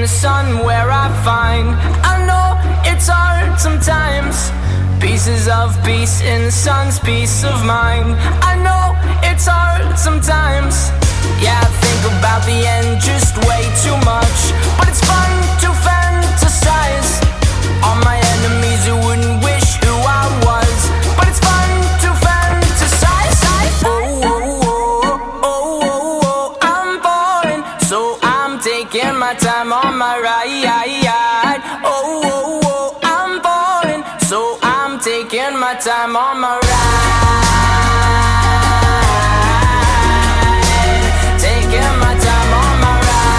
the sun where I find. I know it's hard sometimes. Pieces of peace in the sun's peace of mind. I know it's hard sometimes. Yeah, I think about the end just way too much, but it's fun to fantasize on my enemies who wouldn't wish who I was. But it's fun to fantasize. Oh, oh, oh, oh, oh, oh, I'm falling, so I'm taking my time on my ride. Oh, oh, oh, I'm falling, so I'm taking my time on my ride. Taking my time on my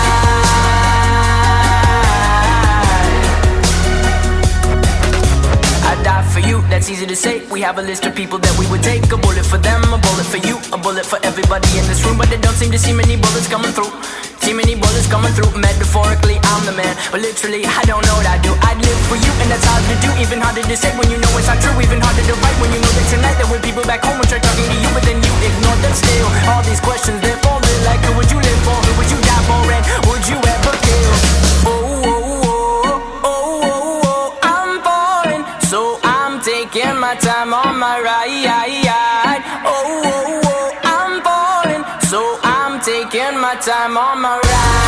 ride. I die for you, that's easy to say. We have a list of people that we would take. A bullet for them, a bullet for you, a bullet for everybody in this room. But they don't seem to see many bullets coming through. See many bullets coming through. Metaphorically, I'm the man, but literally, I don't know what I do. I'd live for you, and that's hard to do. Even harder to say when you know it's not true. Even harder to write when you know that tonight there were people back home who tried talking to you, but then you ignored them still. All these questions, they're falling like, who would you live for? Who would you die for? And would you ever kill? Oh, oh, oh, oh, oh, oh, I'm falling, so I'm taking my time on my ride. Oh, oh, oh, I'm falling, so I'm taking my time on my ride.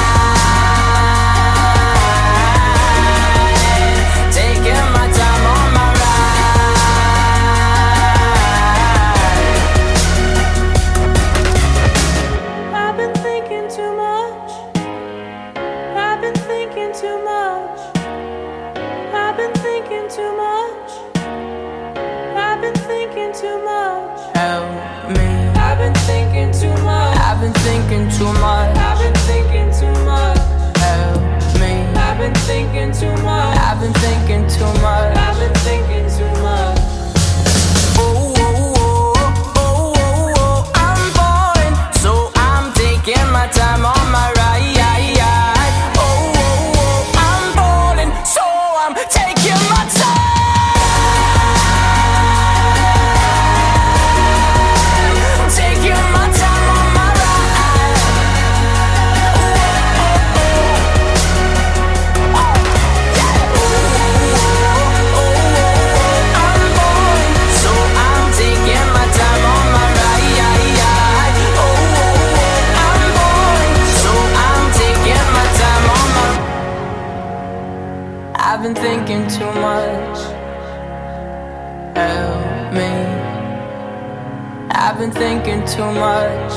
Taking my time on my ride. I've been thinking too much. I've been thinking too much. I've been thinking too much. I've been thinking too much. Help me. I've been thinking too much. I've been thinking too much. I've been thinking too much. Help me. I've been thinking too much. I've been thinking too much. I've been thinking too much. Oh, oh, oh, oh, oh, oh, I'm falling, so I'm taking my time on my ride. Oh, oh, oh, I'm falling, so I'm taking my time. Taking my time on my ride. Oh, oh, oh, oh, yeah. Oh, oh, oh, I'm falling, so I'm taking my time on my ride. Oh, oh, oh, I'm falling, so I'm taking my time on my. I've been thinking too much. Help me. I've been thinking too much.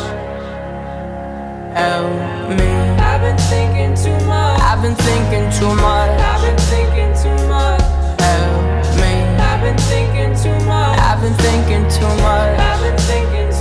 Help me. I've been thinking too much. I've been thinking too much. I've been thinking too much. Help me. I've been thinking too much. I've been thinking too much. I've been thinking